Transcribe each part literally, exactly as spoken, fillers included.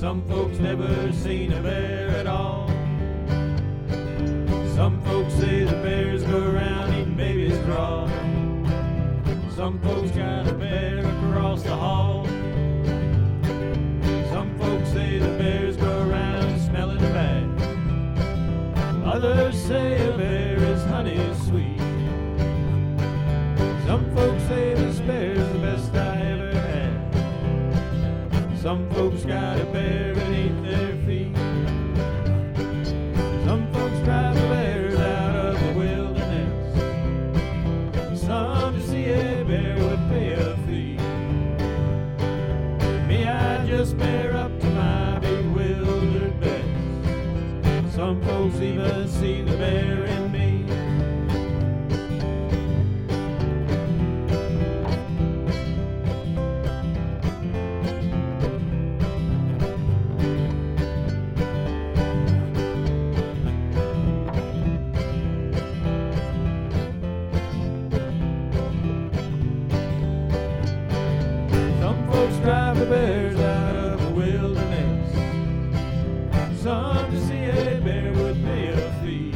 Some folks never seen a bear at all. Some folks say the bears go around eating babies raw. Some folks got a bear across the hall. Some folks say the bears go around smelling bad. Others say a bear is honey sweet. Some folks say this bear's the best I ever had. Some folks got a bear beneath their feet. Some folks drive the bears out of the wilderness. Some to see a bear would pay a fee. Me, I just bear up to my bewildered best. Some folks even see the bear in me. Drive the bears out of the wilderness. Some to see a bear would pay a fee.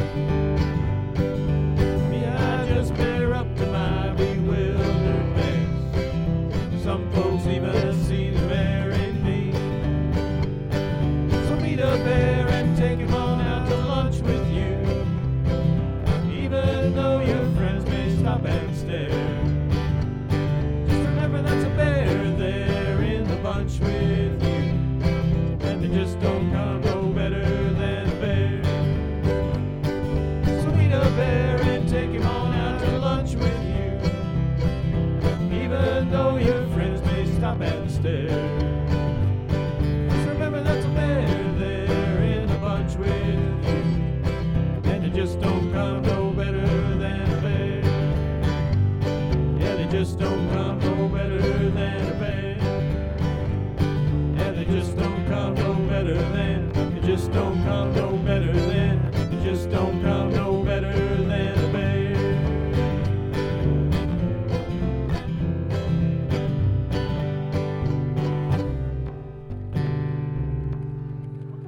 Me, I just bear up to my bewildered best. Some folks even see the bear in me. So meet a bear and take him on out to lunch with you, even though your friends may stop and stare. Just remember that's a bear there with you, and they just don't come no better than a bear. So meet a bear and take him on out to lunch with you, even though your friends may stop and stare. Just remember that's a bear there in a bunch with you, and they just don't come no better than a bear. Yeah, they just don't come no better than a bear. They just don't come no better than, they just don't come no better than, they just don't come